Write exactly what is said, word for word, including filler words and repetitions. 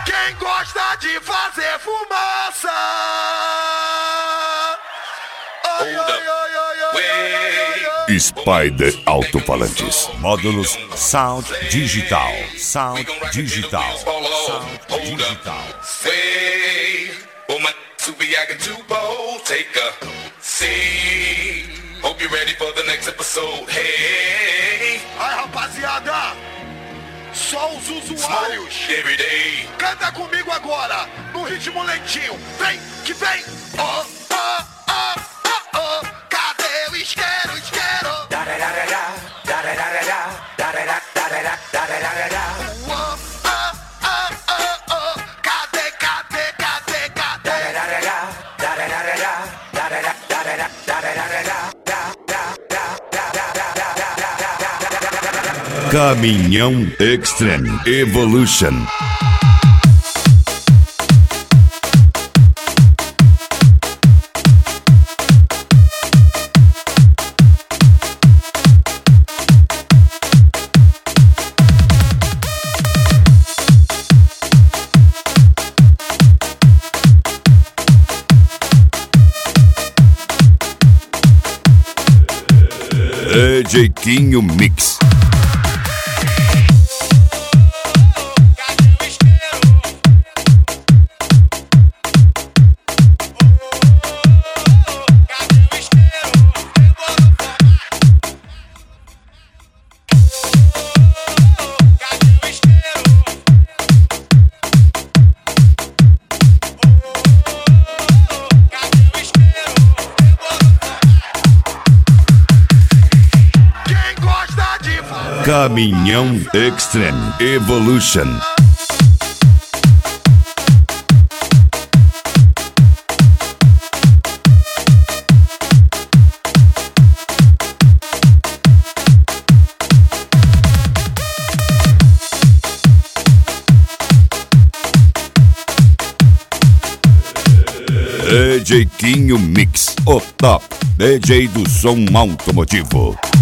Quem gosta de fazer fumaça? Oi, oi, oi, oi, oi, oi. Spider Alto-Falantes. Módulos Sound Digital. Sound Digital. Sound Digital. Say, oh my, to be acting too bold. Take a seat. Hope you're ready for the next episode. Hey, Ai, rapaziada, só os usuários. smoke every day. Canta comigo agora, no ritmo lentinho. Vem, que vem. Oh, oh, oh, oh, oh. Cadê o isqueiro, isqueiro? Oh, oh, oh, oh. Cadê, cadê, cadê, cadê? Caminhão Extreme Evolution. D J Quinho Mix. Caminhão Extreme Evolution. D J Quinho Mix, o top D J do som automotivo.